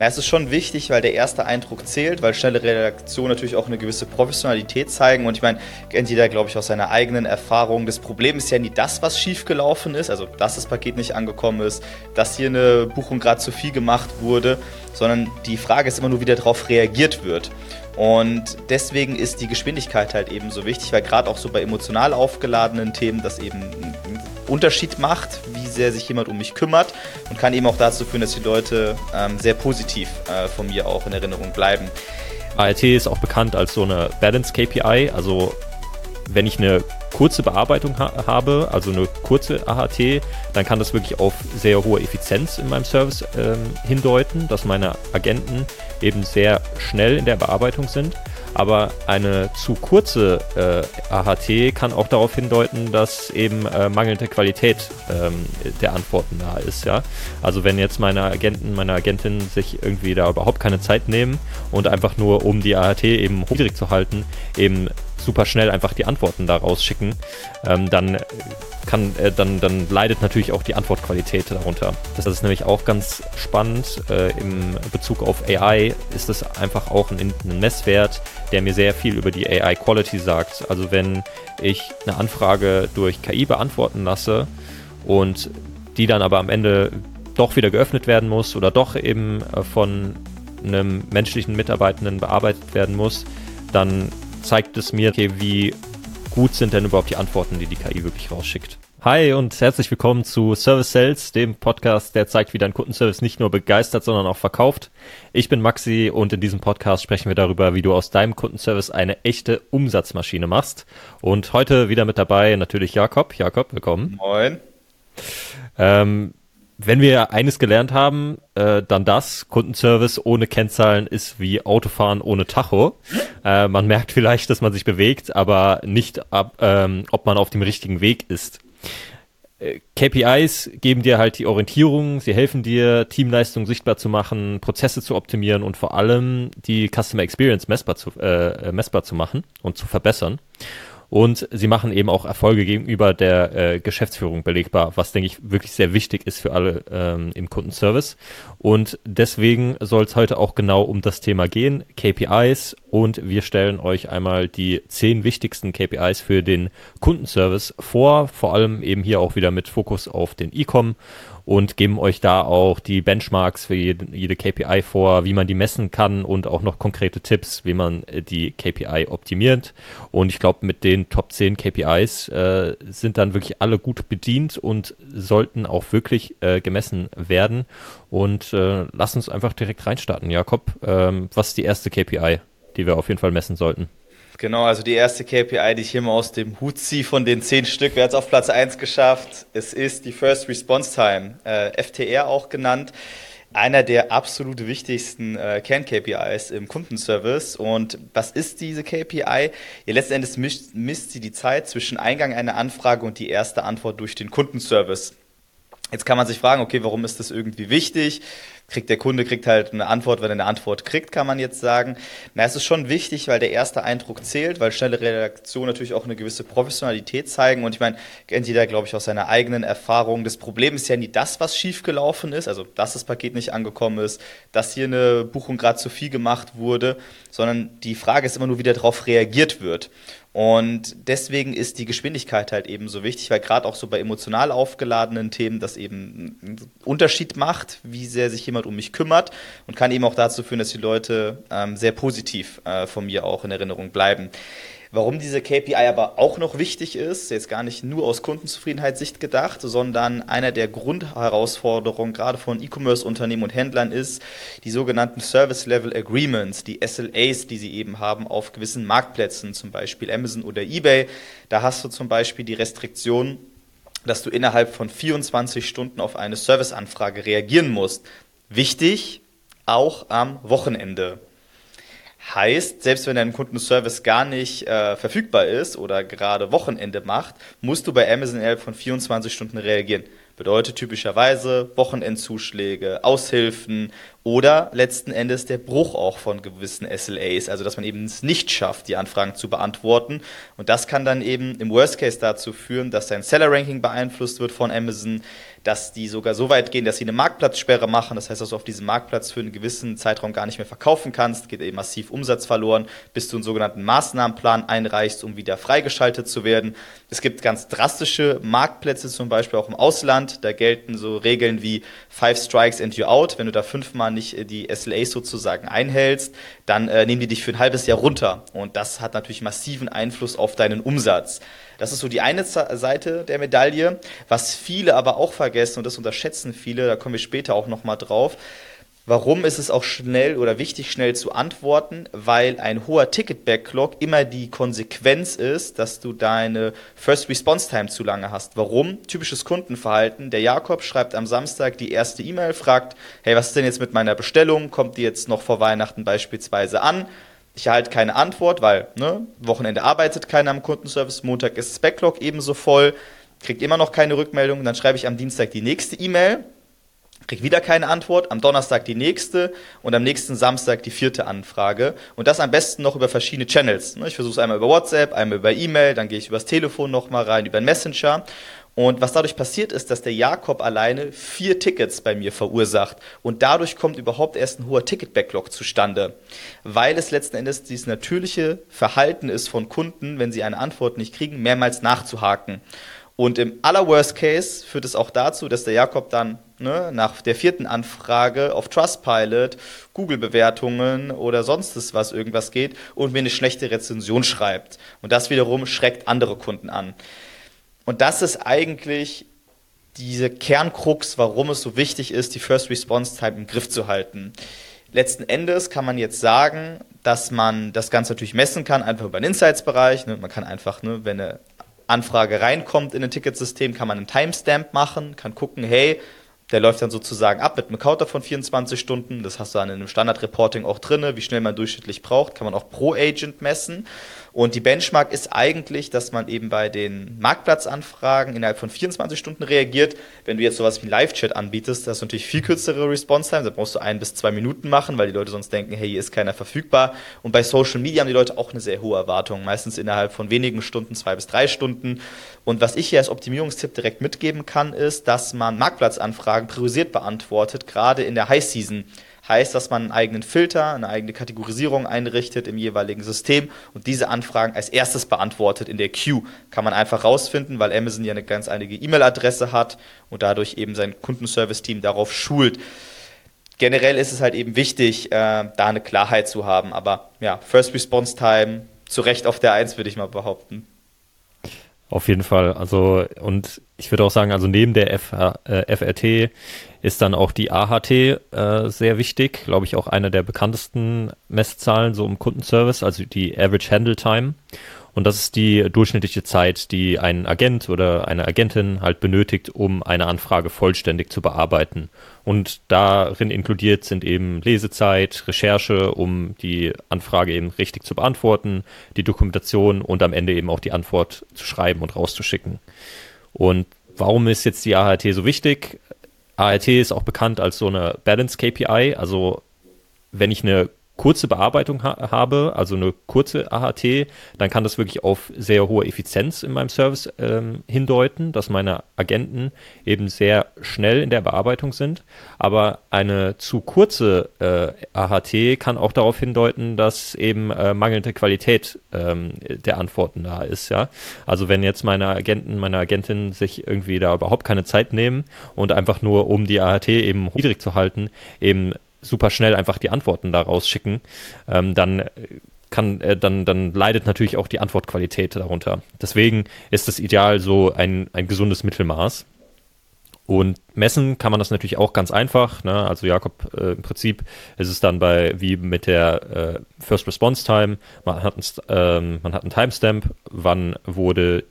Na, es ist schon wichtig, weil der erste Eindruck zählt, weil schnelle Reaktionen natürlich auch eine gewisse Professionalität zeigen. Und ich meine, kennt jeder, glaube ich, aus seiner eigenen Erfahrung. Das Problem ist ja nie das, was schiefgelaufen ist, also dass das Paket nicht angekommen ist, dass hier eine Buchung gerade zu viel gemacht wurde, sondern die Frage ist immer nur, wie darauf reagiert wird. Und deswegen ist die Geschwindigkeit halt eben so wichtig, weil gerade auch so bei emotional aufgeladenen Themen das eben einen Unterschied macht, wie sehr sich jemand um mich kümmert, und kann eben auch dazu führen, dass die Leute sehr positiv von mir auch in Erinnerung bleiben. ART ist auch bekannt als so eine Balance KPI, also wenn ich eine kurze Bearbeitung habe, also eine kurze AHT, dann kann das wirklich auf sehr hohe Effizienz in meinem Service hindeuten, dass meine Agenten eben sehr schnell in der Bearbeitung sind. Aber eine zu kurze AHT kann auch darauf hindeuten, dass eben mangelnde Qualität der Antworten da ist. Ja? Also wenn jetzt meine Agenten, meine Agentinnen sich irgendwie da überhaupt keine Zeit nehmen und einfach nur, um die AHT eben niedrig zu halten, eben super schnell einfach die Antworten da rausschicken, dann leidet natürlich auch die Antwortqualität darunter. Das ist nämlich auch ganz spannend. Im Bezug auf AI ist das einfach auch ein Messwert, der mir sehr viel über die AI-Quality sagt. Also wenn ich eine Anfrage durch KI beantworten lasse und die dann aber am Ende doch wieder geöffnet werden muss oder doch eben von einem menschlichen Mitarbeitenden bearbeitet werden muss, dann zeigt es mir, okay, wie gut sind denn überhaupt die Antworten, die KI wirklich rausschickt. Hi und herzlich willkommen zu Service Sales, dem Podcast, der zeigt, wie dein Kundenservice nicht nur begeistert, sondern auch verkauft. Ich bin Maxi und in diesem Podcast sprechen wir darüber, wie du aus deinem Kundenservice eine echte Umsatzmaschine machst. Und heute wieder mit dabei natürlich Jakob. Jakob, willkommen. Moin. Wenn wir eines gelernt haben, dann das, Kundenservice ohne Kennzahlen ist wie Autofahren ohne Tacho. Man merkt vielleicht, dass man sich bewegt, aber nicht, ob man auf dem richtigen Weg ist. KPIs geben dir halt die Orientierung, sie helfen dir, Teamleistung sichtbar zu machen, Prozesse zu optimieren und vor allem die Customer Experience messbar zu machen und zu verbessern. Und sie machen eben auch Erfolge gegenüber der Geschäftsführung belegbar, was, denke ich, wirklich sehr wichtig ist für alle im Kundenservice. Und deswegen soll es heute auch genau um das Thema gehen, KPIs. Und wir stellen euch einmal die 10 wichtigsten KPIs für den Kundenservice vor, vor allem eben hier auch wieder mit Fokus auf den E-Com, und geben euch da auch die Benchmarks für jede KPI vor, wie man die messen kann und auch noch konkrete Tipps, wie man die KPI optimiert. Und ich glaube, mit den Top 10 KPIs sind dann wirklich alle gut bedient und sollten auch wirklich gemessen werden. Und lass uns einfach direkt reinstarten. Jakob, was ist die erste KPI, die wir auf jeden Fall messen sollten? Genau, also die erste KPI, die ich hier mal aus dem Hut ziehe von den 10 Stück, wer hat es auf Platz 1 geschafft? Es ist die First Response Time, FTR auch genannt. Einer der absolut wichtigsten Kern-KPIs im Kundenservice. Und was ist diese KPI? Ja, letzten Endes misst sie die Zeit zwischen Eingang einer Anfrage und die erste Antwort durch den Kundenservice. Jetzt kann man sich fragen, okay, warum ist das irgendwie wichtig? Der Kunde kriegt halt eine Antwort, wenn er eine Antwort kriegt, kann man jetzt sagen. Na, es ist schon wichtig, weil der erste Eindruck zählt, weil schnelle Reaktionen natürlich auch eine gewisse Professionalität zeigen. Und ich meine, kennt jeder, glaube ich, aus seiner eigenen Erfahrung. Das Problem ist ja nie das, was schiefgelaufen ist, also dass das Paket nicht angekommen ist, dass hier eine Buchung gerade zu viel gemacht wurde, sondern die Frage ist immer nur, wie darauf reagiert wird. Und deswegen ist die Geschwindigkeit halt eben so wichtig, weil gerade auch so bei emotional aufgeladenen Themen das eben einen Unterschied macht, wie sehr sich jemand um mich kümmert, und kann eben auch dazu führen, dass die Leute sehr positiv von mir auch in Erinnerung bleiben. Warum diese KPI aber auch noch wichtig ist, jetzt gar nicht nur aus Kundenzufriedenheitssicht gedacht, sondern einer der Grundherausforderungen gerade von E-Commerce-Unternehmen und Händlern ist die sogenannten Service Level Agreements, die SLAs, die sie eben haben auf gewissen Marktplätzen, zum Beispiel Amazon oder eBay. Da hast du zum Beispiel die Restriktion, dass du innerhalb von 24 Stunden auf eine Serviceanfrage reagieren musst. Wichtig, auch am Wochenende. Heißt, selbst wenn dein Kundenservice gar nicht verfügbar ist oder gerade Wochenende macht, musst du bei Amazon innerhalb von 24 Stunden reagieren. Bedeutet typischerweise Wochenendzuschläge, Aushilfen Oder letzten Endes der Bruch auch von gewissen SLAs, also dass man eben es nicht schafft, die Anfragen zu beantworten. Und das kann dann eben im Worst Case dazu führen, dass dein Seller-Ranking beeinflusst wird von Amazon, dass die sogar so weit gehen, dass sie eine Marktplatzsperre machen. Das heißt, dass du auf diesem Marktplatz für einen gewissen Zeitraum gar nicht mehr verkaufen kannst, geht eben massiv Umsatz verloren, bis du einen sogenannten Maßnahmenplan einreichst, um wieder freigeschaltet zu werden. Es gibt ganz drastische Marktplätze, zum Beispiel auch im Ausland. Da gelten so Regeln wie 5 Strikes and you're out. Wenn du da 5-mal nicht die SLAs sozusagen einhältst, dann nehmen die dich für ein halbes Jahr runter. Und das hat natürlich massiven Einfluss auf deinen Umsatz. Das ist so die eine Seite der Medaille. Was viele aber auch vergessen, und das unterschätzen viele, da kommen wir später auch nochmal drauf, warum ist es auch schnell oder wichtig, schnell zu antworten? Weil ein hoher Ticket-Backlog immer die Konsequenz ist, dass du deine First-Response-Time zu lange hast. Warum? Typisches Kundenverhalten. Der Jakob schreibt am Samstag die erste E-Mail, fragt, hey, was ist denn jetzt mit meiner Bestellung? Kommt die jetzt noch vor Weihnachten beispielsweise an? Ich erhalte keine Antwort, weil Wochenende arbeitet keiner am Kundenservice, Montag ist das Backlog ebenso voll, kriegt immer noch keine Rückmeldung. Dann schreibe ich am Dienstag die nächste E-Mail, kriege wieder keine Antwort, am Donnerstag die nächste und am nächsten Samstag die 4. Anfrage. Und das am besten noch über verschiedene Channels. Ich versuche es einmal über WhatsApp, einmal über E-Mail, dann gehe ich übers Telefon nochmal rein, über den Messenger. Und was dadurch passiert ist, dass der Jakob alleine 4 Tickets bei mir verursacht. Und dadurch kommt überhaupt erst ein hoher Ticket-Backlog zustande. Weil es letzten Endes dieses natürliche Verhalten ist von Kunden, wenn sie eine Antwort nicht kriegen, mehrmals nachzuhaken. Und im Worst Case führt es auch dazu, dass der Jakob dann nach der 4. Anfrage auf Trustpilot, Google-Bewertungen oder sonst was irgendwas geht und mir eine schlechte Rezension schreibt. Und das wiederum schreckt andere Kunden an. Und das ist eigentlich diese Kernkrux, warum es so wichtig ist, die First Response Time im Griff zu halten. Letzten Endes kann man jetzt sagen, dass man das Ganze natürlich messen kann, einfach über den Insights-Bereich. Man kann einfach, wenn eine Anfrage reinkommt in ein Ticketsystem, kann man einen Timestamp machen, kann gucken, hey, der läuft dann sozusagen ab mit einem Counter von 24 Stunden. Das hast du dann in einem Standard-Reporting auch drin, wie schnell man durchschnittlich braucht, kann man auch pro Agent messen. Und die Benchmark ist eigentlich, dass man eben bei den Marktplatzanfragen innerhalb von 24 Stunden reagiert. Wenn du jetzt sowas wie Live-Chat anbietest, das ist natürlich viel kürzere Response-Time, da brauchst du 1 bis 2 Minuten machen, weil die Leute sonst denken, hey, hier ist keiner verfügbar. Und bei Social Media haben die Leute auch eine sehr hohe Erwartung, meistens innerhalb von wenigen Stunden, 2 bis 3 Stunden. Und was ich hier als Optimierungstipp direkt mitgeben kann, ist, dass man Marktplatzanfragen priorisiert beantwortet, gerade in der High-Season. Heißt, dass man einen eigenen Filter, eine eigene Kategorisierung einrichtet im jeweiligen System und diese Anfragen als erstes beantwortet in der Queue. Kann man einfach rausfinden, weil Amazon ja eine ganz einige E-Mail-Adresse hat und dadurch eben sein Kundenservice-Team darauf schult. Generell ist es halt eben wichtig, da eine Klarheit zu haben. Aber ja, First Response Time zu Recht auf der 1, würde ich mal behaupten. Auf jeden Fall. Also, und ich würde auch sagen, also neben der FRT ist dann auch die AHT sehr wichtig. Glaube ich auch eine der bekanntesten Messzahlen so im Kundenservice, also die Average Handle Time. Und das ist die durchschnittliche Zeit, die ein Agent oder eine Agentin halt benötigt, um eine Anfrage vollständig zu bearbeiten. Und darin inkludiert sind eben Lesezeit, Recherche, um die Anfrage eben richtig zu beantworten, die Dokumentation und am Ende eben auch die Antwort zu schreiben und rauszuschicken. Und warum ist jetzt die AHT so wichtig? AHT ist auch bekannt als so eine Balance KPI, also wenn ich eine kurze Bearbeitung habe, also eine kurze AHT, dann kann das wirklich auf sehr hohe Effizienz in meinem Service hindeuten, dass meine Agenten eben sehr schnell in der Bearbeitung sind. Aber eine zu kurze AHT kann auch darauf hindeuten, dass eben mangelnde Qualität der Antworten da ist. Ja? Also wenn jetzt meine Agentin sich irgendwie da überhaupt keine Zeit nehmen und einfach nur, um die AHT eben niedrig zu halten, eben super schnell einfach die Antworten da rausschicken, dann leidet natürlich auch die Antwortqualität darunter. Deswegen ist es ideal so ein gesundes Mittelmaß. Und messen kann man das natürlich auch ganz einfach. Ne? Also Jakob, im Prinzip ist es dann wie mit der First Response Time, man hat einen Timestamp, wann wurde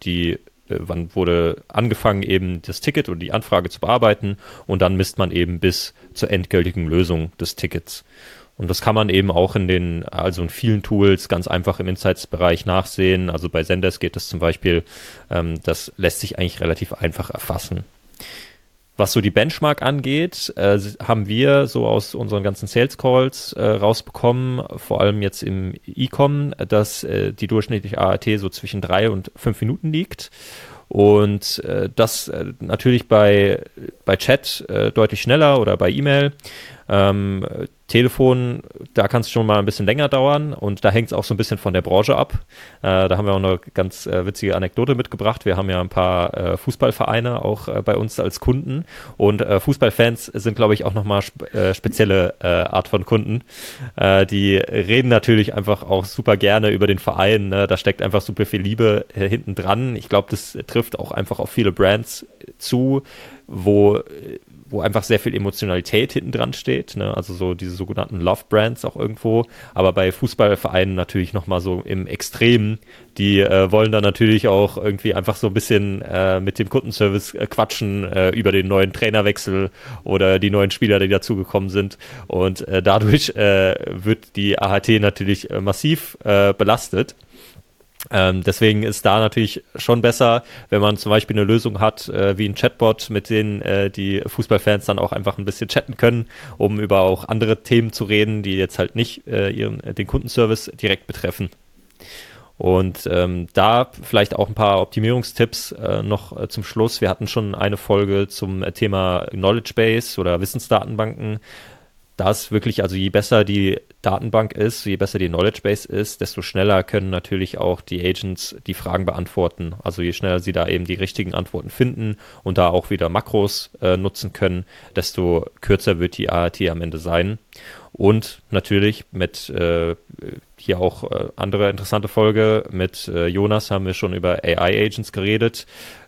angefangen, eben das Ticket oder die Anfrage zu bearbeiten und dann misst man eben bis zur endgültigen Lösung des Tickets. Und das kann man eben auch in vielen Tools ganz einfach im Insights-Bereich nachsehen. Also bei Zendesk geht das zum Beispiel, das lässt sich eigentlich relativ einfach erfassen. Was so die Benchmark angeht, haben wir so aus unseren ganzen Sales Calls rausbekommen, vor allem jetzt im E-Com, dass die durchschnittliche AAT so zwischen 3 und 5 Minuten liegt. Und das natürlich bei Chat deutlich schneller oder bei E-Mail. Telefon, da kann es schon mal ein bisschen länger dauern und da hängt es auch so ein bisschen von der Branche ab. Da haben wir auch eine ganz witzige Anekdote mitgebracht. Wir haben ja ein paar Fußballvereine auch bei uns als Kunden und Fußballfans sind, glaube ich, auch nochmal spezielle Art von Kunden. Die reden natürlich einfach auch super gerne über den Verein. Ne? Da steckt einfach super viel Liebe hinten dran. Ich glaube, das trifft auch einfach auf viele Brands zu, wo einfach sehr viel Emotionalität hinten dran steht, ne? Also so diese sogenannten Love-Brands auch irgendwo, aber bei Fußballvereinen natürlich nochmal so im Extremen, die wollen dann natürlich auch irgendwie einfach so ein bisschen mit dem Kundenservice quatschen über den neuen Trainerwechsel oder die neuen Spieler, die dazugekommen sind und dadurch wird die AHT natürlich massiv belastet. Deswegen ist da natürlich schon besser, wenn man zum Beispiel eine Lösung hat, wie ein Chatbot, mit denen die Fußballfans dann auch einfach ein bisschen chatten können, um über auch andere Themen zu reden, die jetzt halt nicht den Kundenservice direkt betreffen. Und da vielleicht auch ein paar Optimierungstipps noch zum Schluss. Wir hatten schon eine Folge zum Thema Knowledge Base oder Wissensdatenbanken. Da ist wirklich, also je besser die Datenbank ist, je besser die Knowledge Base ist, desto schneller können natürlich auch die Agents die Fragen beantworten. Also je schneller sie da eben die richtigen Antworten finden und da auch wieder Makros nutzen können, desto kürzer wird die AAT am Ende sein. Und natürlich mit hier auch andere interessante Folge, mit Jonas haben wir schon über AI-Agents geredet,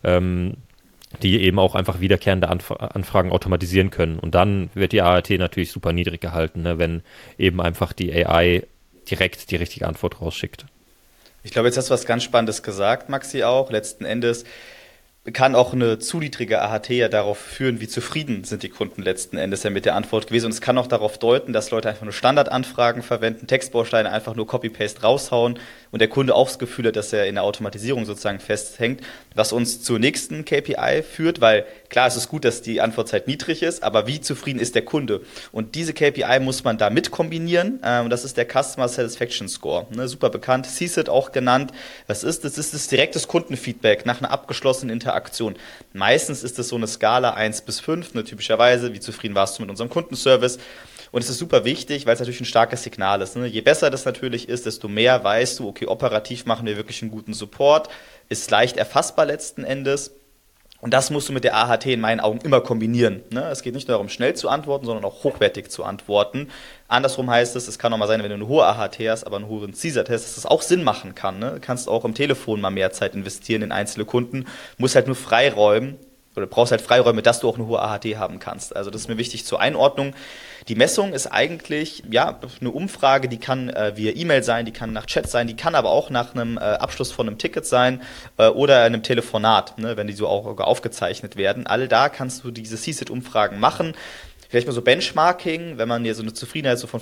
die eben auch einfach wiederkehrende Anfragen automatisieren können. Und dann wird die AAT natürlich super niedrig gehalten, ne, wenn eben einfach die AI direkt die richtige Antwort rausschickt. Ich glaube, jetzt hast du was ganz Spannendes gesagt, Maxi, auch. Letzten Endes kann auch eine zu niedrige AHT ja darauf führen, wie zufrieden sind die Kunden letzten Endes ja mit der Antwort gewesen. Und es kann auch darauf deuten, dass Leute einfach nur Standardanfragen verwenden, Textbausteine einfach nur Copy-Paste raushauen und der Kunde auch das Gefühl hat, dass er in der Automatisierung sozusagen festhängt, was uns zur nächsten KPI führt, weil klar, es ist gut, dass die Antwortzeit niedrig ist, aber wie zufrieden ist der Kunde? Und diese KPI muss man da mit kombinieren und das ist der Customer Satisfaction Score. Ne, super bekannt, CSAT auch genannt. Was ist das? Das ist direktes Kundenfeedback nach einer abgeschlossenen Interaktion. Meistens ist das so eine Skala 1 bis 5, ne, typischerweise, wie zufrieden warst du mit unserem Kundenservice? Und es ist super wichtig, weil es natürlich ein starkes Signal ist. Ne? Je besser das natürlich ist, desto mehr weißt du, okay, operativ machen wir wirklich einen guten Support, ist leicht erfassbar letzten Endes. Und das musst du mit der AHT in meinen Augen immer kombinieren. Ne? Es geht nicht nur darum, schnell zu antworten, sondern auch hochwertig zu antworten. Andersrum heißt es kann auch mal sein, wenn du eine hohe AHT hast, aber einen hohen CSAT hast, dass das auch Sinn machen kann. Ne? Du kannst auch im Telefon mal mehr Zeit investieren in einzelne Kunden, musst halt nur freiräumen, oder brauchst halt Freiräume, dass du auch eine hohe AHT haben kannst. Also das ist mir wichtig zur Einordnung. Die Messung ist eigentlich ja eine Umfrage, die kann via E-Mail sein, die kann nach Chat sein, die kann aber auch nach einem Abschluss von einem Ticket sein oder einem Telefonat, ne, wenn die so auch aufgezeichnet werden. Alle da kannst du diese CSAT-Umfragen machen. Vielleicht mal so Benchmarking, wenn man hier so eine Zufriedenheit so von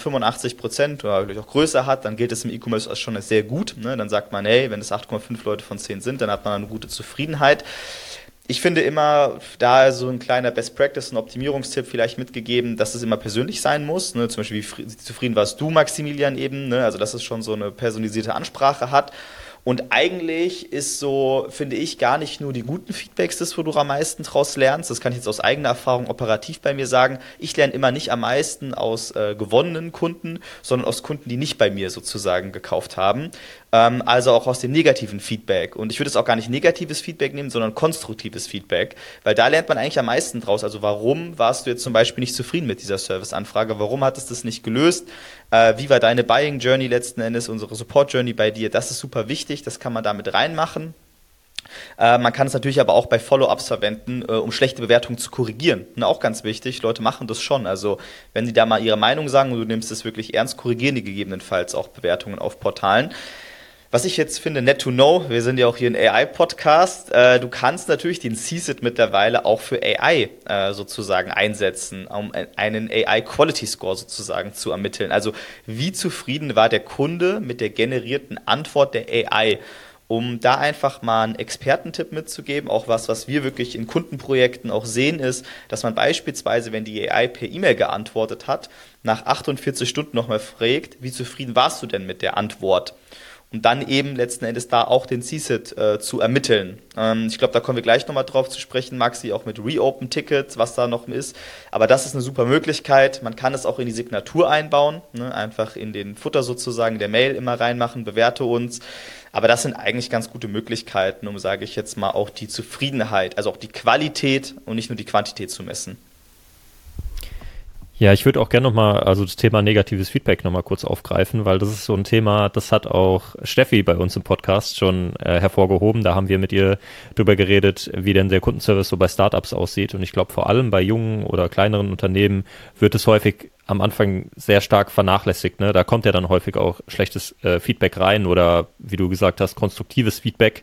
85% oder vielleicht auch größer hat, dann gilt es im E-Commerce als schon sehr gut. Ne? Dann sagt man, hey, wenn es 8,5 Leute von 10 sind, dann hat man eine gute Zufriedenheit. Ich finde immer, da so ein kleiner Best Practice, ein Optimierungstipp vielleicht mitgegeben, dass es immer persönlich sein muss. Ne? Zum Beispiel, wie zufrieden warst du, Maximilian, eben? Ne? Also, dass es schon so eine personalisierte Ansprache hat. Und eigentlich ist so, finde ich, gar nicht nur die guten Feedbacks das, wo du am meisten draus lernst. Das kann ich jetzt aus eigener Erfahrung operativ bei mir sagen. Ich lerne immer nicht am meisten aus gewonnenen Kunden, sondern aus Kunden, die nicht bei mir sozusagen gekauft haben. Also auch aus dem negativen Feedback. Und ich würde es auch gar nicht negatives Feedback nehmen, sondern konstruktives Feedback. Weil da lernt man eigentlich am meisten draus. Also warum warst du jetzt zum Beispiel nicht zufrieden mit dieser Serviceanfrage? Warum hat es das nicht gelöst? Wie war deine Buying Journey letzten Endes, unsere Support Journey bei dir? Das ist super wichtig, das kann man da mit reinmachen. Man kann es natürlich aber auch bei Follow-ups verwenden, um schlechte Bewertungen zu korrigieren. Und auch ganz wichtig, Leute machen das schon. Also wenn die da mal ihre Meinung sagen und du nimmst es wirklich ernst, korrigieren die gegebenenfalls auch Bewertungen auf Portalen. Was ich jetzt finde, net to know, wir sind ja auch hier ein AI-Podcast, du kannst natürlich den CSAT mittlerweile auch für AI sozusagen einsetzen, um einen AI-Quality-Score sozusagen zu ermitteln. Also wie zufrieden war der Kunde mit der generierten Antwort der AI? um da einfach mal einen Expertentipp mitzugeben. Auch was wir wirklich in Kundenprojekten auch sehen, ist, dass man beispielsweise, wenn die AI per E-Mail geantwortet hat, nach 48 Stunden nochmal fragt, wie zufrieden warst du denn mit der Antwort? Um dann eben letzten Endes da auch den CSAT zu ermitteln. Ich glaube, da kommen wir gleich nochmal drauf zu sprechen, Maxi, auch mit Reopen-Tickets, was da noch ist. Aber das ist eine super Möglichkeit. Man kann es auch in die Signatur einbauen, ne? Einfach in den Footer sozusagen der Mail immer reinmachen, bewerte uns. Aber das sind eigentlich ganz gute Möglichkeiten, um, sage ich jetzt mal, auch die Zufriedenheit, also auch die Qualität und nicht nur die Quantität zu messen. Ja, ich würde auch gerne nochmal, also das Thema negatives Feedback nochmal kurz aufgreifen, weil das ist so ein Thema, das hat auch Steffi bei uns im Podcast schon hervorgehoben. Da haben wir mit ihr drüber geredet, wie denn der Kundenservice so bei Startups aussieht. Und ich glaube, vor allem bei jungen oder kleineren Unternehmen wird es häufig am Anfang sehr stark vernachlässigt. Ne? Da kommt ja dann häufig auch schlechtes Feedback rein oder, wie du gesagt hast, konstruktives Feedback.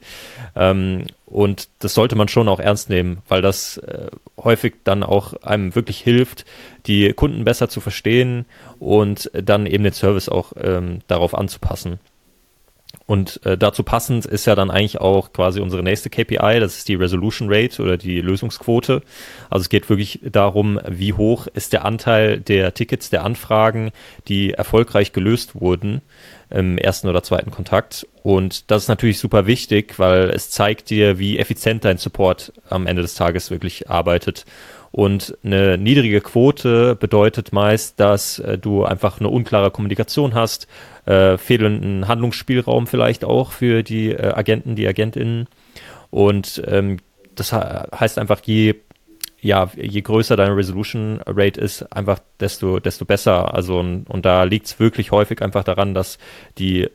Und das sollte man schon auch ernst nehmen, weil das häufig dann auch einem wirklich hilft, die Kunden besser zu verstehen und dann eben den Service auch darauf anzupassen. Und dazu passend ist ja dann eigentlich auch quasi unsere nächste KPI, das ist die Resolution Rate oder die Lösungsquote. Also es geht wirklich darum, wie hoch ist der Anteil der Tickets, der Anfragen, die erfolgreich gelöst wurden im ersten oder zweiten Kontakt. Und das ist natürlich super wichtig, weil es zeigt dir, wie effizient dein Support am Ende des Tages wirklich arbeitet. Und eine niedrige Quote bedeutet meist, dass du einfach eine unklare Kommunikation hast, fehlenden Handlungsspielraum vielleicht auch für die Agenten, die AgentInnen. Und das heißt einfach, je größer deine Resolution Rate ist, einfach desto besser. Also und da liegt es wirklich häufig einfach daran, dass die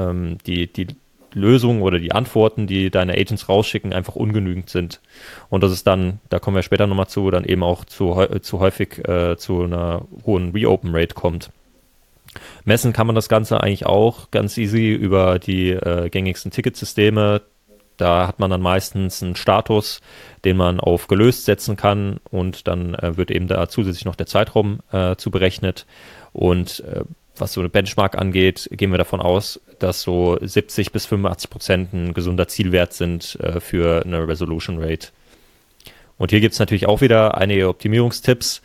Lösungen oder die Antworten, die deine Agents rausschicken, einfach ungenügend sind. Und das ist dann, da kommen wir später nochmal zu, dann eben auch zu häufig zu einer hohen Reopen-Rate kommt. Messen kann man das Ganze eigentlich auch ganz easy über die gängigsten Ticketsysteme. Da hat man dann meistens einen Status, den man auf gelöst setzen kann und dann wird eben da zusätzlich noch der Zeitraum zu berechnet. Und was so eine Benchmark angeht, gehen wir davon aus, dass so 70-85% ein gesunder Zielwert sind für eine Resolution Rate. Und hier gibt es natürlich auch wieder einige Optimierungstipps.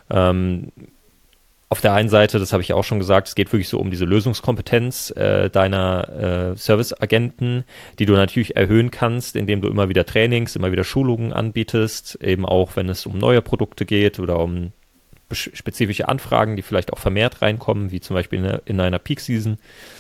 Auf der einen Seite, das habe ich auch schon gesagt, es geht wirklich so um diese Lösungskompetenz deiner Serviceagenten, die du natürlich erhöhen kannst, indem du immer wieder Trainings, immer wieder Schulungen anbietest, eben auch wenn es um neue Produkte geht oder um spezifische Anfragen, die vielleicht auch vermehrt reinkommen, wie zum Beispiel in einer Peak-Season.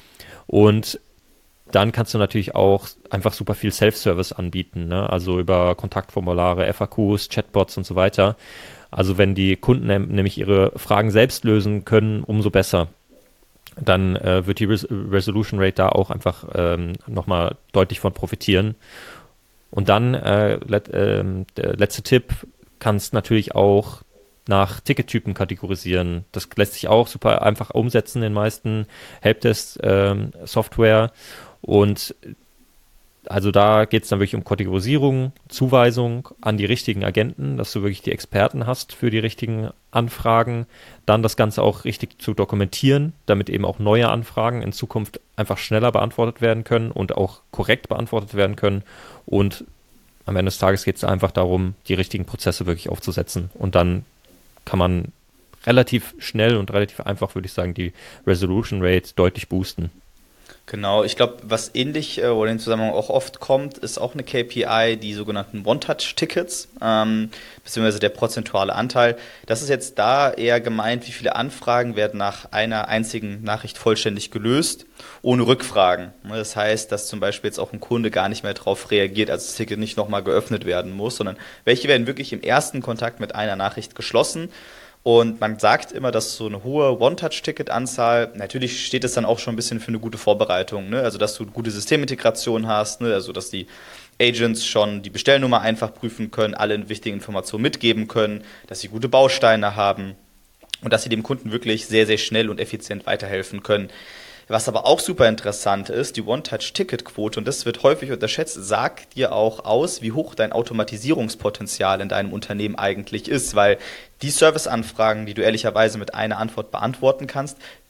Und dann kannst du natürlich auch einfach super viel Self-Service anbieten, ne? Also über Kontaktformulare, FAQs, Chatbots und so weiter. Also wenn die Kunden nämlich ihre Fragen selbst lösen können, umso besser. Dann wird die Resolution Rate da auch einfach nochmal deutlich von profitieren. Und dann, der letzte Tipp, kannst natürlich auch nach Tickettypen kategorisieren. Das lässt sich auch super einfach umsetzen in den meisten Helpdesk-Software. Und also da geht es dann wirklich um Kategorisierung, Zuweisung an die richtigen Agenten, dass du wirklich die Experten hast für die richtigen Anfragen. Dann das Ganze auch richtig zu dokumentieren, damit eben auch neue Anfragen in Zukunft einfach schneller beantwortet werden können und auch korrekt beantwortet werden können. Und am Ende des Tages geht es einfach darum, die richtigen Prozesse wirklich aufzusetzen. Und dann kann man relativ schnell und relativ einfach, würde ich sagen, die Resolution Rate deutlich boosten. Genau, ich glaube, was ähnlich oder in Zusammenhang auch oft kommt, ist auch eine KPI, die sogenannten One-Touch-Tickets, beziehungsweise der prozentuale Anteil. Das ist jetzt da eher gemeint, wie viele Anfragen werden nach einer einzigen Nachricht vollständig gelöst, ohne Rückfragen. Das heißt, dass zum Beispiel jetzt auch ein Kunde gar nicht mehr darauf reagiert, also das Ticket nicht nochmal geöffnet werden muss, sondern welche werden wirklich im ersten Kontakt mit einer Nachricht geschlossen. Und man sagt immer, dass so eine hohe One-Touch-Ticket-Anzahl, natürlich steht es dann auch schon ein bisschen für eine gute Vorbereitung, ne? Also dass du eine gute Systemintegration hast, ne? Also dass die Agents schon die Bestellnummer einfach prüfen können, alle wichtigen Informationen mitgeben können, dass sie gute Bausteine haben und dass sie dem Kunden wirklich sehr, sehr schnell und effizient weiterhelfen können. Was aber auch super interessant ist, die One-Touch-Ticket-Quote, und das wird häufig unterschätzt, sagt dir auch aus, wie hoch dein Automatisierungspotenzial in deinem Unternehmen eigentlich ist, weil die Serviceanfragen, die du ehrlicherweise mit einer Antwort beantworten kannst,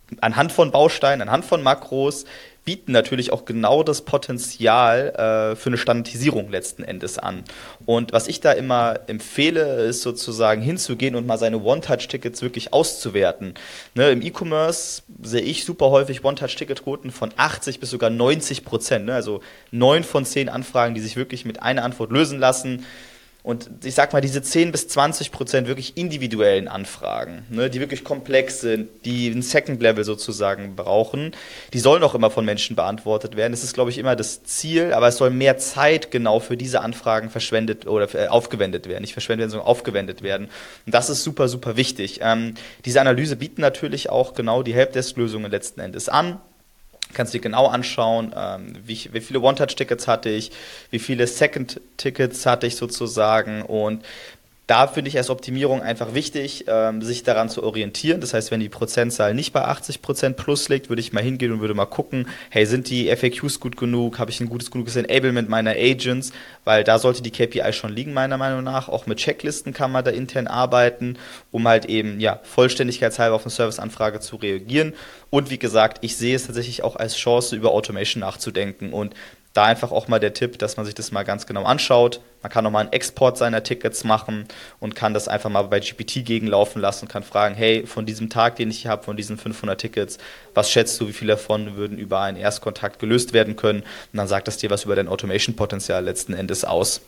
anhand von Bausteinen, anhand von Makros, bieten natürlich auch genau das Potenzial für eine Standardisierung letzten Endes an. Und was ich da immer empfehle, ist sozusagen hinzugehen und mal seine One-Touch-Tickets wirklich auszuwerten. Ne, im E-Commerce sehe ich super häufig One-Touch-Ticket-Quoten von 80 bis sogar 90%. Ne, also 9 von 10 Anfragen, die sich wirklich mit einer Antwort lösen lassen. Und ich sag mal, diese 10 bis 20% wirklich individuellen Anfragen, ne, die wirklich komplex sind, die ein Second Level sozusagen brauchen, die sollen auch immer von Menschen beantwortet werden. Das ist, glaube ich, immer das Ziel, aber es soll mehr Zeit genau für diese Anfragen verschwendet oder aufgewendet werden. Nicht verschwendet werden, sondern aufgewendet werden. Und das ist super, super wichtig. Diese Analyse bietet natürlich auch genau die Helpdesk-Lösungen letzten Endes an. Kannst dir genau anschauen, wie viele One-Touch-Tickets hatte ich, wie viele Second-Tickets hatte ich sozusagen, und da finde ich als Optimierung einfach wichtig, sich daran zu orientieren. Das heißt, wenn die Prozentzahl nicht bei 80% plus liegt, würde ich mal hingehen und würde mal gucken, hey, sind die FAQs gut genug? Habe ich ein genuges Enablement meiner Agents? Weil da sollte die KPI schon liegen, meiner Meinung nach. Auch mit Checklisten kann man da intern arbeiten, um halt eben vollständigkeitshalber auf eine Serviceanfrage zu reagieren. Und wie gesagt, ich sehe es tatsächlich auch als Chance, über Automation nachzudenken, und da einfach auch mal der Tipp, dass man sich das mal ganz genau anschaut. Man kann nochmal einen Export seiner Tickets machen und kann das einfach mal bei GPT gegenlaufen lassen und kann fragen, hey, von diesem Tag, den ich hier habe, von diesen 500 Tickets, was schätzt du, wie viele davon würden über einen Erstkontakt gelöst werden können? Und dann sagt das dir was über dein Automation-Potenzial letzten Endes aus.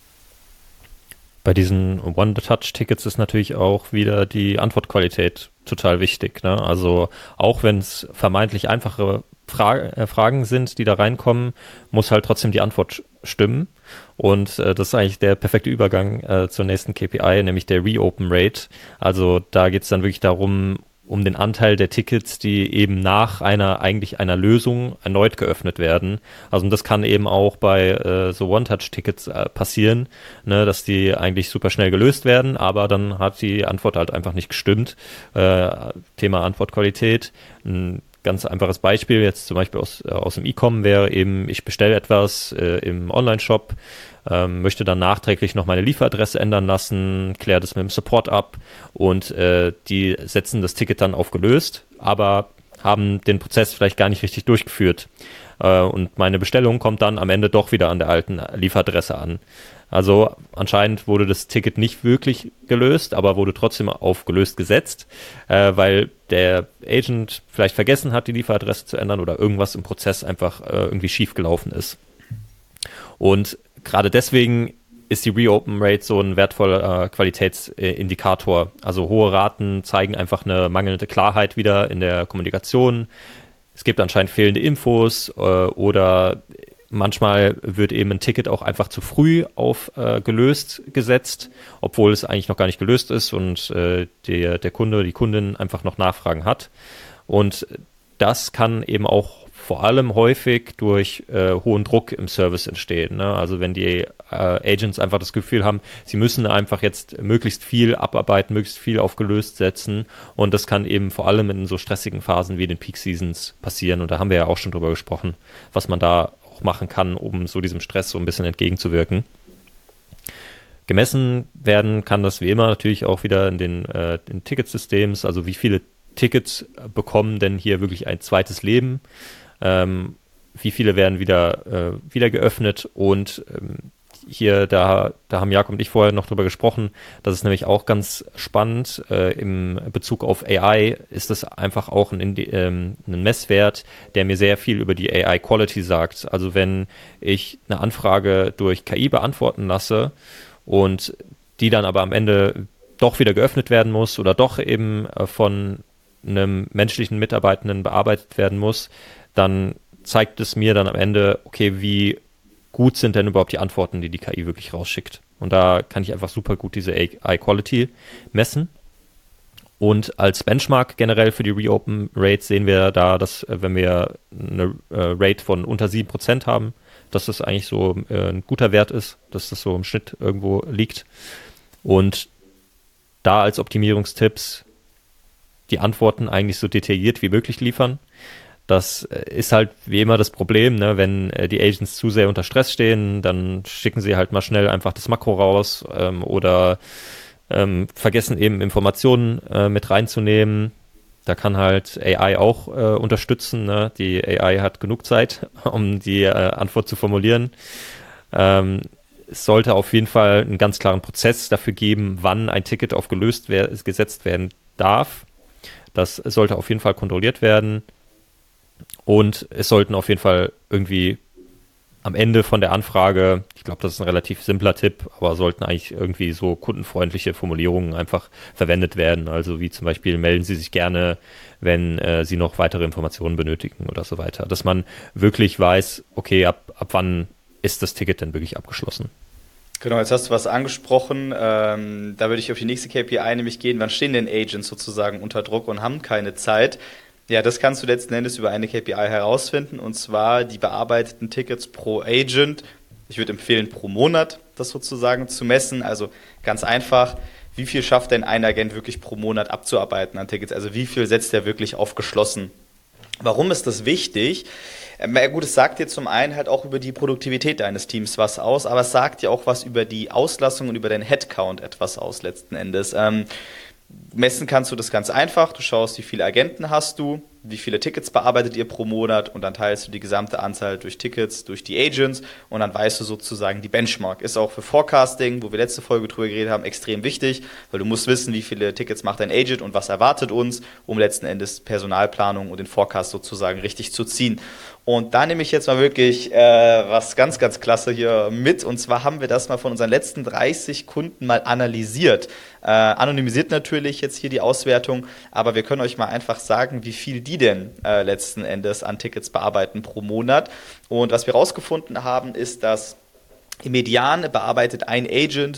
Bei diesen One-Touch-Tickets ist natürlich auch wieder die Antwortqualität total wichtig, ne? Also auch wenn es vermeintlich einfache Fragen sind, die da reinkommen, muss halt trotzdem die Antwort stimmen. Und das ist eigentlich der perfekte Übergang zur nächsten KPI, nämlich der Reopen Rate. Also da geht es dann wirklich darum, um den Anteil der Tickets, die eben nach einer Lösung erneut geöffnet werden. Also das kann eben auch bei so One-Touch-Tickets passieren, ne, dass die eigentlich super schnell gelöst werden, aber dann hat die Antwort halt einfach nicht gestimmt. Thema Antwortqualität. Ein ganz einfaches Beispiel jetzt zum Beispiel aus dem E-Com wäre eben, ich bestelle etwas im Online-Shop, möchte dann nachträglich noch meine Lieferadresse ändern lassen, kläre das mit dem Support ab, und die setzen das Ticket dann auf gelöst, aber haben den Prozess vielleicht gar nicht richtig durchgeführt. Und meine Bestellung kommt dann am Ende doch wieder an der alten Lieferadresse an. Also anscheinend wurde das Ticket nicht wirklich gelöst, aber wurde trotzdem auf gelöst gesetzt, weil der Agent vielleicht vergessen hat, die Lieferadresse zu ändern oder irgendwas im Prozess einfach irgendwie schief gelaufen ist. Und gerade deswegen ist die Reopen Rate so ein wertvoller Qualitätsindikator. Also hohe Raten zeigen einfach eine mangelnde Klarheit wieder in der Kommunikation. Es gibt anscheinend fehlende Infos oder manchmal wird eben ein Ticket auch einfach zu früh auf gelöst gesetzt, obwohl es eigentlich noch gar nicht gelöst ist und der Kunde, die Kundin einfach noch Nachfragen hat. Und das kann eben auch vor allem häufig durch hohen Druck im Service entstehen, ne? Also wenn die Agents einfach das Gefühl haben, sie müssen einfach jetzt möglichst viel abarbeiten, möglichst viel auf gelöst setzen, und das kann eben vor allem in so stressigen Phasen wie den Peak Seasons passieren, und da haben wir ja auch schon drüber gesprochen, was man da auch machen kann, um so diesem Stress so ein bisschen entgegenzuwirken. Gemessen werden kann das wie immer natürlich auch wieder in den Ticketsystems, also wie viele Tickets bekommen denn hier wirklich ein zweites Leben, wie viele werden wieder geöffnet, und hier, da haben Jakob und ich vorher noch drüber gesprochen, das ist nämlich auch ganz spannend, im Bezug auf AI ist das einfach auch ein Messwert, der mir sehr viel über die AI-Quality sagt. Also wenn ich eine Anfrage durch KI beantworten lasse und die dann aber am Ende doch wieder geöffnet werden muss oder doch eben von einem menschlichen Mitarbeitenden bearbeitet werden muss, dann zeigt es mir dann am Ende, okay, wie gut sind denn überhaupt die Antworten, die die KI wirklich rausschickt. Und da kann ich einfach super gut diese AI-Quality messen. Und als Benchmark generell für die Reopen Rate sehen wir da, dass wenn wir eine Rate von unter 7% haben, dass das eigentlich so ein guter Wert ist, dass das so im Schnitt irgendwo liegt. Und da als Optimierungstipps die Antworten eigentlich so detailliert wie möglich liefern. Das ist halt wie immer das Problem, ne? Wenn die Agents zu sehr unter Stress stehen, dann schicken sie halt mal schnell einfach das Makro raus oder vergessen eben Informationen mit reinzunehmen. Da kann halt AI auch unterstützen. Ne? Die AI hat genug Zeit, um die Antwort zu formulieren. Es sollte auf jeden Fall einen ganz klaren Prozess dafür geben, wann ein Ticket gesetzt werden darf. Das sollte auf jeden Fall kontrolliert werden. Und es sollten auf jeden Fall irgendwie am Ende von der Anfrage, ich glaube, das ist ein relativ simpler Tipp, aber sollten eigentlich irgendwie so kundenfreundliche Formulierungen einfach verwendet werden. Also wie zum Beispiel, melden Sie sich gerne, wenn Sie noch weitere Informationen benötigen oder so weiter. Dass man wirklich weiß, okay, ab wann ist das Ticket denn wirklich abgeschlossen? Genau, jetzt hast du was angesprochen. Da würde ich auf die nächste KPI nämlich gehen. Wann stehen denn Agents sozusagen unter Druck und haben keine Zeit? Ja, das kannst du letzten Endes über eine KPI herausfinden, und zwar die bearbeiteten Tickets pro Agent. Ich würde empfehlen, pro Monat das sozusagen zu messen. Also ganz einfach, wie viel schafft denn ein Agent wirklich pro Monat abzuarbeiten an Tickets? Also wie viel setzt er wirklich auf geschlossen? Warum ist das wichtig? Gut, es sagt dir zum einen halt auch über die Produktivität deines Teams was aus, aber es sagt dir auch was über die Auslastung und über den Headcount etwas aus letzten Endes. Messen kannst du das ganz einfach. Du schaust, wie viele Agenten hast du, wie viele Tickets bearbeitet ihr pro Monat, und dann teilst du die gesamte Anzahl durch Tickets, durch die Agents, und dann weißt du sozusagen die Benchmark. Ist auch für Forecasting, wo wir letzte Folge drüber geredet haben, extrem wichtig, weil du musst wissen, wie viele Tickets macht ein Agent und was erwartet uns, um letzten Endes Personalplanung und den Forecast sozusagen richtig zu ziehen. Und da nehme ich jetzt mal wirklich was ganz, ganz klasse hier mit. Und zwar haben wir das mal von unseren letzten 30 Kunden mal analysiert. Anonymisiert natürlich jetzt hier die Auswertung, aber wir können euch mal einfach sagen, wie viel die denn letzten Endes an Tickets bearbeiten pro Monat. Und was wir rausgefunden haben, ist, dass im Median bearbeitet ein Agent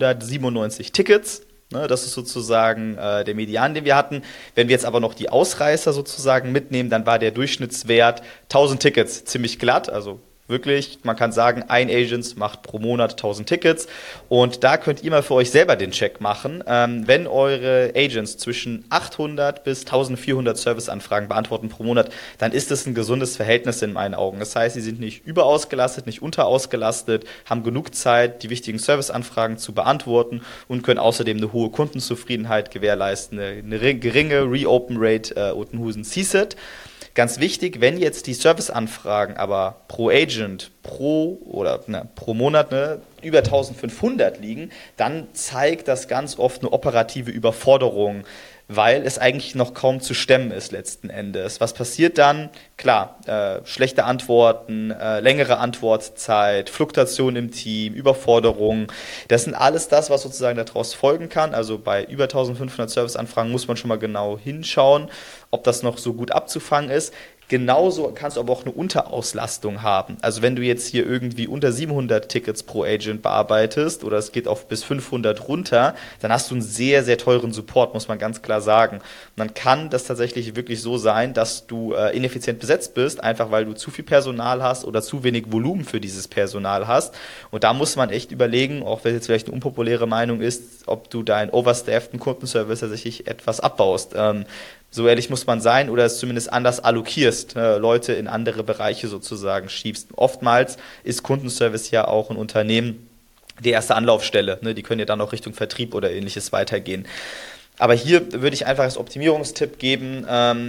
797 Tickets. Das ist sozusagen der Median, den wir hatten. Wenn wir jetzt aber noch die Ausreißer sozusagen mitnehmen, dann war der Durchschnittswert 1000 Tickets ziemlich glatt, also wirklich, man kann sagen, ein Agent macht pro Monat 1000 Tickets, und da könnt ihr mal für euch selber den Check machen. Wenn eure Agents zwischen 800 bis 1400 Serviceanfragen beantworten pro Monat, dann ist das ein gesundes Verhältnis in meinen Augen. Das heißt, sie sind nicht überausgelastet, nicht unterausgelastet, haben genug Zeit, die wichtigen Serviceanfragen zu beantworten, und können außerdem eine hohe Kundenzufriedenheit gewährleisten, eine geringe Reopen-Rate und einen hohen CSAT. Ganz wichtig, wenn jetzt die Serviceanfragen aber pro Agent pro Monat über 1500 liegen, dann zeigt das ganz oft eine operative Überforderung, weil es eigentlich noch kaum zu stemmen ist letzten Endes. Was passiert dann? Klar, schlechte Antworten, längere Antwortzeit, Fluktuation im Team, Überforderung. Das sind alles das, was sozusagen daraus folgen kann. Also bei über 1500 Serviceanfragen muss man schon mal genau hinschauen, ob das noch so gut abzufangen ist. Genauso kannst du aber auch eine Unterauslastung haben. Also wenn du jetzt hier irgendwie unter 700 Tickets pro Agent bearbeitest oder es geht auf bis 500 runter, dann hast du einen sehr, sehr teuren Support, muss man ganz klar sagen. Und dann kann das tatsächlich wirklich so sein, dass du ineffizient besetzt bist, einfach weil du zu viel Personal hast oder zu wenig Volumen für dieses Personal hast. Und da muss man echt überlegen, auch wenn jetzt vielleicht eine unpopuläre Meinung ist, ob du deinen overstafften Kundenservice tatsächlich etwas abbaust. So ehrlich muss man sein, oder es zumindest anders allokierst, Leute in andere Bereiche sozusagen schiebst. Oftmals ist Kundenservice ja auch ein Unternehmen die erste Anlaufstelle. Die können ja dann auch Richtung Vertrieb oder ähnliches weitergehen. Aber hier würde ich einfach als Optimierungstipp geben,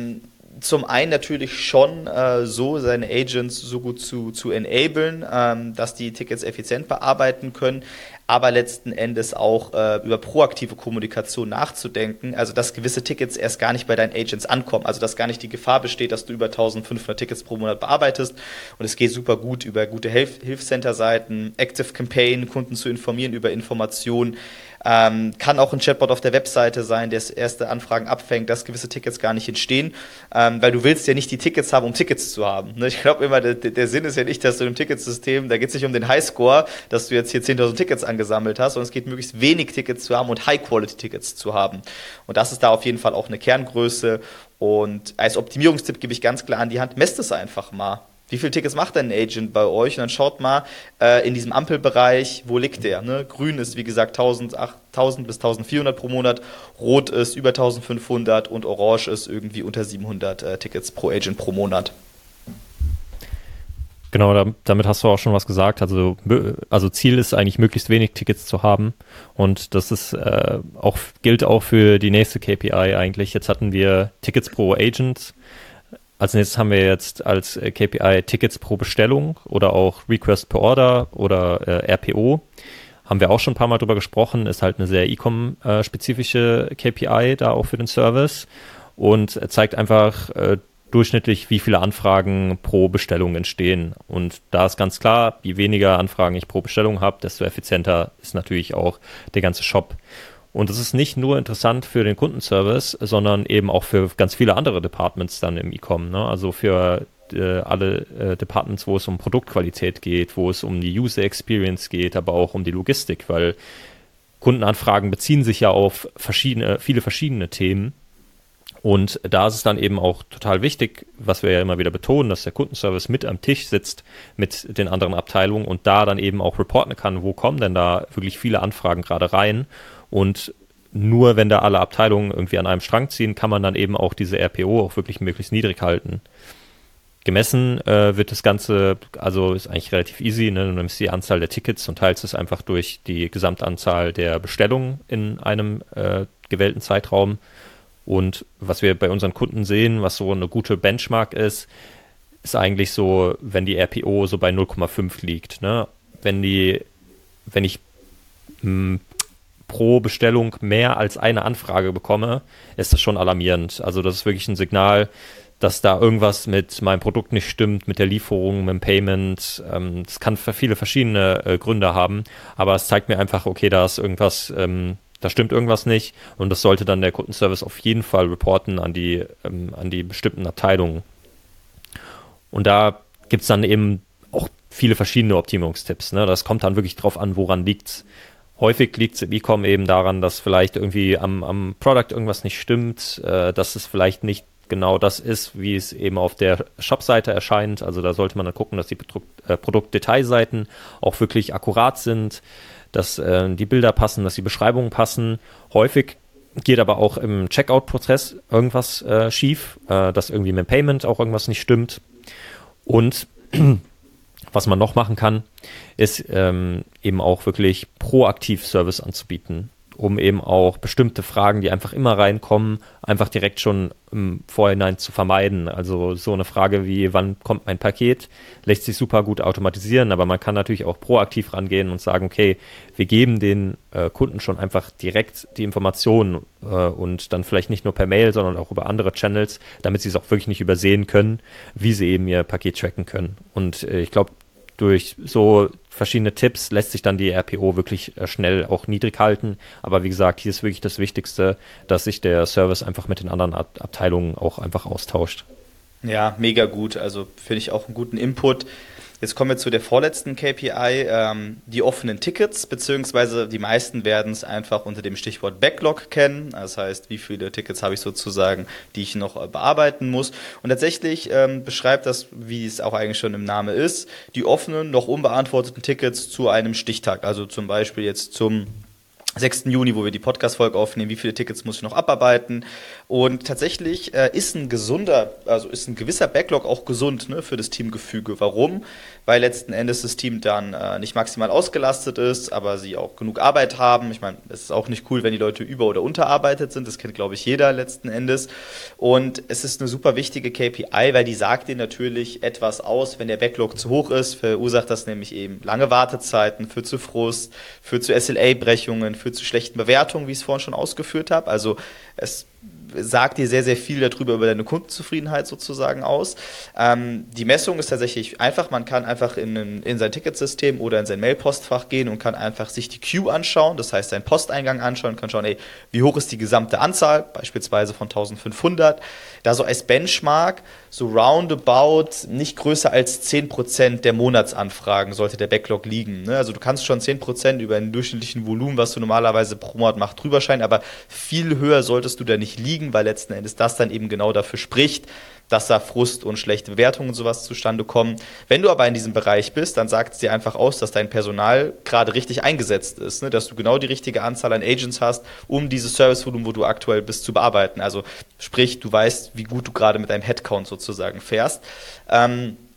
zum einen natürlich schon so seine Agents so gut zu enablen, dass die Tickets effizient bearbeiten können, aber letzten Endes auch über proaktive Kommunikation nachzudenken, also dass gewisse Tickets erst gar nicht bei deinen Agents ankommen, also dass gar nicht die Gefahr besteht, dass du über 1500 Tickets pro Monat bearbeitest, und es geht super gut über gute Hilfscenter-Seiten, Active Campaign, Kunden zu informieren über Informationen. Kann auch ein Chatbot auf der Webseite sein, der erste Anfragen abfängt, dass gewisse Tickets gar nicht entstehen, weil du willst ja nicht die Tickets haben, um Tickets zu haben. Ich glaube immer, der Sinn ist ja nicht, dass du im Ticketsystem, da geht es nicht um den Highscore, dass du jetzt hier 10.000 Tickets angesammelt hast, sondern es geht möglichst wenig Tickets zu haben und High-Quality-Tickets zu haben. Und das ist da auf jeden Fall auch eine Kerngröße. Und als Optimierungstipp gebe ich ganz klar an die Hand, messt es einfach mal. Wie viele Tickets macht denn ein Agent bei euch? Und dann schaut mal in diesem Ampelbereich, wo liegt der? Grün ist, wie gesagt, 1000 bis 1400 pro Monat, Rot ist über 1500 und Orange ist irgendwie unter 700 Tickets pro Agent pro Monat. Genau, damit hast du auch schon was gesagt. Also Ziel ist eigentlich, möglichst wenig Tickets zu haben. Und das ist gilt auch für die nächste KPI eigentlich. Jetzt hatten wir Tickets pro Agent. Als nächstes haben wir jetzt als KPI Tickets pro Bestellung oder auch Request per Order oder RPO. Haben wir auch schon ein paar Mal drüber gesprochen. Ist halt eine sehr E-Com-spezifische KPI da auch für den Service und zeigt einfach durchschnittlich, wie viele Anfragen pro Bestellung entstehen. Und da ist ganz klar, je weniger Anfragen ich pro Bestellung habe, desto effizienter ist natürlich auch der ganze Shop. Und das ist nicht nur interessant für den Kundenservice, sondern eben auch für ganz viele andere Departments dann im E-Com. Ne? Also für alle Departments, wo es um Produktqualität geht, wo es um die User Experience geht, aber auch um die Logistik, weil Kundenanfragen beziehen sich ja auf viele verschiedene Themen. Und da ist es dann eben auch total wichtig, was wir ja immer wieder betonen, dass der Kundenservice mit am Tisch sitzt mit den anderen Abteilungen und da dann eben auch reporten kann, wo kommen denn da wirklich viele Anfragen gerade rein. Und nur wenn da alle Abteilungen irgendwie an einem Strang ziehen, kann man dann eben auch diese RPO auch wirklich möglichst niedrig halten. Gemessen wird das Ganze, also ist eigentlich relativ easy, ne? Du nimmst die Anzahl der Tickets und teilst es einfach durch die Gesamtanzahl der Bestellungen in einem gewählten Zeitraum. Und was wir bei unseren Kunden sehen, was so eine gute Benchmark ist eigentlich so, wenn die RPO so bei 0,5 liegt. Ne? Wenn ich pro Bestellung mehr als eine Anfrage bekomme, ist das schon alarmierend. Also das ist wirklich ein Signal, dass da irgendwas mit meinem Produkt nicht stimmt, mit der Lieferung, mit dem Payment. Das kann für viele verschiedene Gründe haben, aber es zeigt mir einfach, okay, da ist irgendwas, da stimmt irgendwas nicht und das sollte dann der Kundenservice auf jeden Fall reporten an die bestimmten Abteilungen. Und da gibt es dann eben auch viele verschiedene Optimierungstipps. Ne? Das kommt dann wirklich drauf an, woran liegt's. Häufig liegt es im E-Com eben daran, dass vielleicht irgendwie am Product irgendwas nicht stimmt, dass es vielleicht nicht genau das ist, wie es eben auf der Shop-Seite erscheint. Also da sollte man dann gucken, dass die Produktdetailseiten auch wirklich akkurat sind, dass die Bilder passen, dass die Beschreibungen passen. Häufig geht aber auch im Checkout-Prozess irgendwas schief, dass irgendwie mit dem Payment auch irgendwas nicht stimmt. Und was man noch machen kann, ist eben auch wirklich proaktiv Service anzubieten, um eben auch bestimmte Fragen, die einfach immer reinkommen, einfach direkt schon im Vorhinein zu vermeiden. Also so eine Frage wie, wann kommt mein Paket, lässt sich super gut automatisieren, aber man kann natürlich auch proaktiv rangehen und sagen, okay, wir geben den Kunden schon einfach direkt die Informationen und dann vielleicht nicht nur per Mail, sondern auch über andere Channels, damit sie es auch wirklich nicht übersehen können, wie sie eben ihr Paket tracken können. Und ich glaube, durch so verschiedene Tipps lässt sich dann die RPO wirklich schnell auch niedrig halten. Aber wie gesagt, hier ist wirklich das Wichtigste, dass sich der Service einfach mit den anderen Abteilungen auch einfach austauscht. Ja, mega gut. Also finde ich auch einen guten Input. Jetzt kommen wir zu der vorletzten KPI, die offenen Tickets, beziehungsweise die meisten werden es einfach unter dem Stichwort Backlog kennen. Das heißt, wie viele Tickets habe ich sozusagen, die ich noch bearbeiten muss. Und tatsächlich beschreibt das, wie es auch eigentlich schon im Namen ist, die offenen, noch unbeantworteten Tickets zu einem Stichtag. Also zum Beispiel jetzt zum 6. Juni, wo wir die Podcast-Folge aufnehmen, wie viele Tickets muss ich noch abarbeiten. Und tatsächlich ist ein gewisser Backlog auch gesund, ne, für das Teamgefüge. Warum? Weil letzten Endes das Team dann nicht maximal ausgelastet ist, aber sie auch genug Arbeit haben. Ich meine, es ist auch nicht cool, wenn die Leute über- oder unterarbeitet sind. Das kennt, glaube ich, jeder letzten Endes. Und es ist eine super wichtige KPI, weil die sagt dir natürlich etwas aus, wenn der Backlog zu hoch ist. Verursacht das nämlich eben lange Wartezeiten, führt zu Frust, führt zu SLA-Brechungen, führt zu schlechten Bewertungen, wie ich es vorhin schon ausgeführt habe. Also es sagt dir sehr, sehr viel darüber über deine Kundenzufriedenheit sozusagen aus. Die Messung ist tatsächlich einfach. Man kann einfach in sein Ticketsystem oder in sein Mailpostfach gehen und kann einfach sich die Queue anschauen, das heißt seinen Posteingang anschauen, kann schauen, wie hoch ist die gesamte Anzahl, beispielsweise von 1500. Da so als Benchmark, so roundabout nicht größer als 10% der Monatsanfragen sollte der Backlog liegen. Ne? Also du kannst schon 10% über einen durchschnittlichen Volumen, was du normalerweise pro Monat machst, drüber scheinen, aber viel höher solltest du da nicht liegen, weil letzten Endes das dann eben genau dafür spricht, dass da Frust und schlechte Bewertungen und sowas zustande kommen. Wenn du aber in diesem Bereich bist, dann sagt es dir einfach aus, dass dein Personal gerade richtig eingesetzt ist, ne? Dass du genau die richtige Anzahl an Agents hast, um dieses Servicevolumen, wo du aktuell bist, zu bearbeiten. Also sprich, du weißt, wie gut du gerade mit deinem Headcount sozusagen fährst.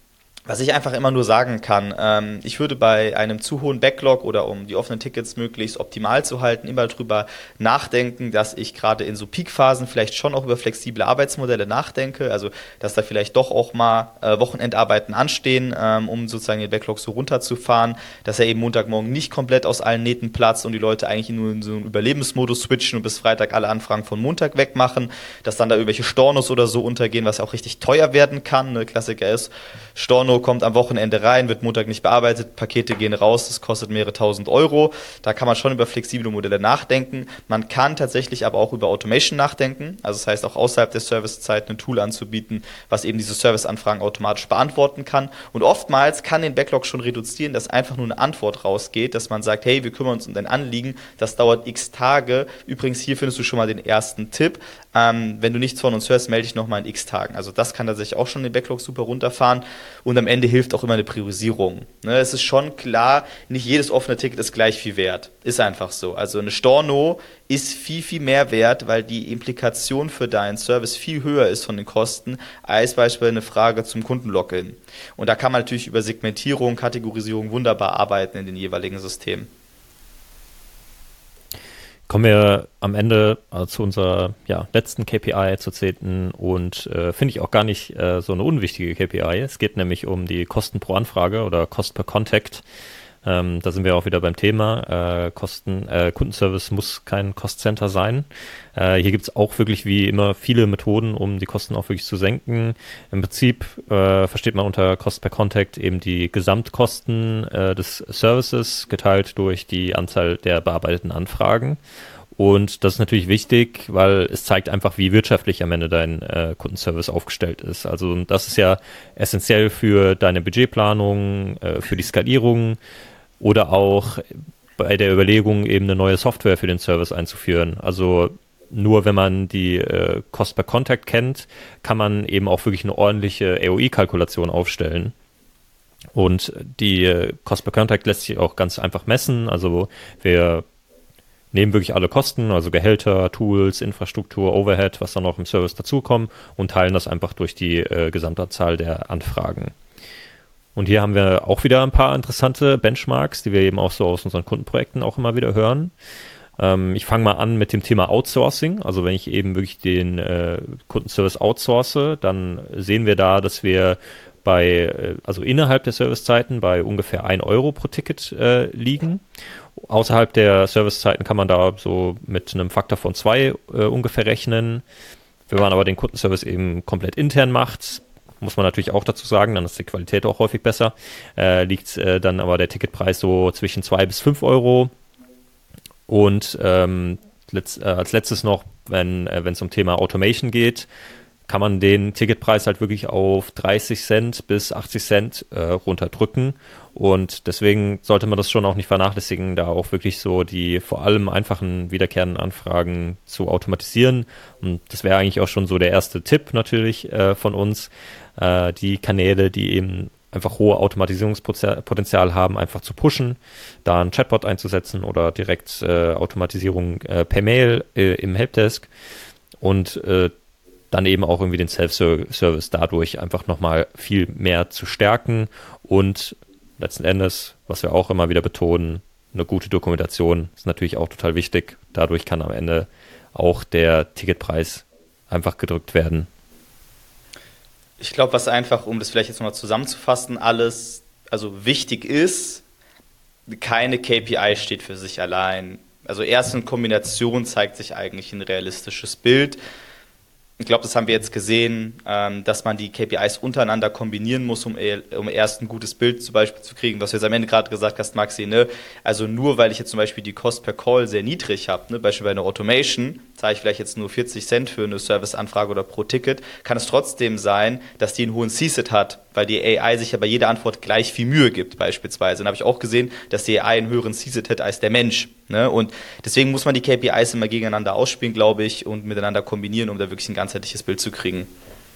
Was ich einfach immer nur sagen kann, ich würde bei einem zu hohen Backlog oder um die offenen Tickets möglichst optimal zu halten, immer drüber nachdenken, dass ich gerade in so Peakphasen vielleicht schon auch über flexible Arbeitsmodelle nachdenke, also dass da vielleicht doch auch mal Wochenendarbeiten anstehen, um sozusagen den Backlog so runterzufahren, dass er eben Montagmorgen nicht komplett aus allen Nähten platzt und die Leute eigentlich nur in so einen Überlebensmodus switchen und bis Freitag alle Anfragen von Montag wegmachen, dass dann da irgendwelche Stornos oder so untergehen, was ja auch richtig teuer werden kann. Ne? Klassiker ist, Storno kommt am Wochenende rein, wird Montag nicht bearbeitet, Pakete gehen raus, das kostet mehrere tausend Euro. Da kann man schon über flexible Modelle nachdenken. Man kann tatsächlich aber auch über Automation nachdenken. Also das heißt auch außerhalb der Servicezeit ein Tool anzubieten, was eben diese Serviceanfragen automatisch beantworten kann. Und oftmals kann den Backlog schon reduzieren, dass einfach nur eine Antwort rausgeht, dass man sagt, hey, wir kümmern uns um dein Anliegen, das dauert x Tage. Übrigens, hier findest du schon mal den ersten Tipp. Wenn du nichts von uns hörst, melde dich nochmal in x Tagen. Also das kann tatsächlich auch schon den Backlog super runterfahren. Und am Ende hilft auch immer eine Priorisierung. Ne, es ist schon klar, nicht jedes offene Ticket ist gleich viel wert. Ist einfach so. Also eine Storno ist viel, viel mehr wert, weil die Implikation für deinen Service viel höher ist von den Kosten, als beispielsweise eine Frage zum Kundenlogin. Und da kann man natürlich über Segmentierung, Kategorisierung wunderbar arbeiten in den jeweiligen Systemen. Kommen wir am Ende zu unserer letzten KPI, zur 10. und finde ich auch gar nicht so eine unwichtige KPI. Es geht nämlich um die Kosten pro Anfrage oder Cost per Contact. Da sind wir auch wieder beim Thema. Kundenservice muss kein Cost-Center sein. Hier gibt es auch wirklich wie immer viele Methoden, um die Kosten auch wirklich zu senken. Im Prinzip versteht man unter Cost per Contact eben die Gesamtkosten des Services geteilt durch die Anzahl der bearbeiteten Anfragen. Und das ist natürlich wichtig, weil es zeigt einfach, wie wirtschaftlich am Ende dein Kundenservice aufgestellt ist. Also das ist ja essentiell für deine Budgetplanung, für die Skalierung oder auch bei der Überlegung, eben eine neue Software für den Service einzuführen. Also nur wenn man die Cost per Contact kennt, kann man eben auch wirklich eine ordentliche AOI-Kalkulation aufstellen. Und die Cost per Contact lässt sich auch ganz einfach messen. Also wir nehmen wirklich alle Kosten, also Gehälter, Tools, Infrastruktur, Overhead, was dann noch im Service dazukommen und teilen das einfach durch die Gesamtanzahl der Anfragen. Und hier haben wir auch wieder ein paar interessante Benchmarks, die wir eben auch so aus unseren Kundenprojekten auch immer wieder hören. Ich fange mal an mit dem Thema Outsourcing. Also wenn ich eben wirklich den Kundenservice outsource, dann sehen wir da, dass wir also innerhalb der Servicezeiten bei ungefähr 1 Euro pro Ticket liegen. Außerhalb der Servicezeiten kann man da so mit einem Faktor von 2 ungefähr rechnen. Wenn man aber den Kundenservice eben komplett intern macht, muss man natürlich auch dazu sagen, dann ist die Qualität auch häufig besser, liegt dann aber der Ticketpreis so zwischen 2 bis 5 Euro. Und als letztes noch, wenn es um Thema Automation geht, kann man den Ticketpreis halt wirklich auf 30 Cent bis 80 Cent runterdrücken. Und deswegen sollte man das schon auch nicht vernachlässigen, da auch wirklich so die vor allem einfachen wiederkehrenden Anfragen zu automatisieren. Und das wäre eigentlich auch schon so der erste Tipp natürlich von uns, die Kanäle, die eben einfach hohe Automatisierungspotenzial haben, einfach zu pushen, da einen Chatbot einzusetzen oder direkt Automatisierung per Mail im Helpdesk und dann eben auch irgendwie den Self-Service dadurch einfach nochmal viel mehr zu stärken und letzten Endes, was wir auch immer wieder betonen, eine gute Dokumentation ist natürlich auch total wichtig. Dadurch kann am Ende auch der Ticketpreis einfach gedrückt werden. Ich glaube, was einfach, um das vielleicht jetzt nochmal zusammenzufassen, also wichtig ist, keine KPI steht für sich allein. Also erst in Kombination zeigt sich eigentlich ein realistisches Bild. Ich glaube, das haben wir jetzt gesehen, dass man die KPIs untereinander kombinieren muss, um erst ein gutes Bild zum Beispiel zu kriegen, was du jetzt am Ende gerade gesagt hast, Maxi, ne? Also nur weil ich jetzt zum Beispiel die Cost per Call sehr niedrig habe, ne? Beispielsweise bei einer Automation, zahle ich vielleicht jetzt nur 40 Cent für eine Serviceanfrage oder pro Ticket, kann es trotzdem sein, dass die einen hohen CSAT hat, weil die AI sich ja bei jeder Antwort gleich viel Mühe gibt beispielsweise. Dann habe ich auch gesehen, dass die AI einen höheren CSAT hat als der Mensch. Ne? Und deswegen muss man die KPIs immer gegeneinander ausspielen, glaube ich, und miteinander kombinieren, um da wirklich ein ganzheitliches Bild zu kriegen.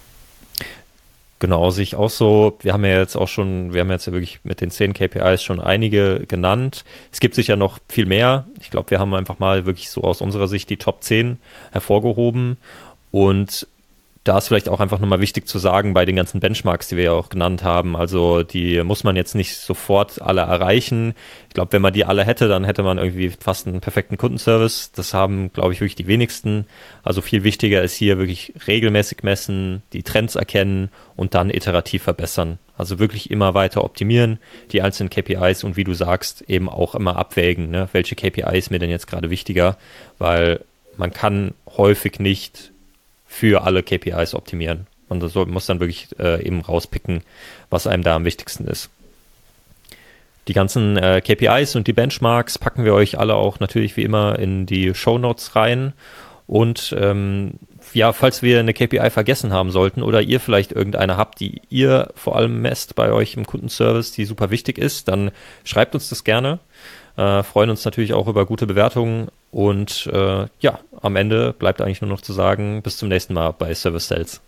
Genau, sehe ich auch so. Wir haben jetzt ja wirklich mit den 10 KPIs schon einige genannt. Es gibt sicher noch viel mehr. Ich glaube, wir haben einfach mal wirklich so aus unserer Sicht die Top 10 hervorgehoben und da ist vielleicht auch einfach nochmal wichtig zu sagen, bei den ganzen Benchmarks, die wir ja auch genannt haben, also die muss man jetzt nicht sofort alle erreichen. Ich glaube, wenn man die alle hätte, dann hätte man irgendwie fast einen perfekten Kundenservice. Das haben, glaube ich, wirklich die wenigsten. Also viel wichtiger ist hier wirklich regelmäßig messen, die Trends erkennen und dann iterativ verbessern. Also wirklich immer weiter optimieren, die einzelnen KPIs und wie du sagst, eben auch immer abwägen, ne? Welche KPI ist mir denn jetzt gerade wichtiger, weil man kann häufig nicht für alle KPIs optimieren. Und das muss dann wirklich eben rauspicken, was einem da am wichtigsten ist. Die ganzen KPIs und die Benchmarks packen wir euch alle auch natürlich wie immer in die Shownotes rein. Und ja, falls wir eine KPI vergessen haben sollten oder ihr vielleicht irgendeine habt, die ihr vor allem messt bei euch im Kundenservice, die super wichtig ist, dann schreibt uns das gerne. Freuen uns natürlich auch über gute Bewertungen. Und ja, am Ende bleibt eigentlich nur noch zu sagen, bis zum nächsten Mal bei Service Sales.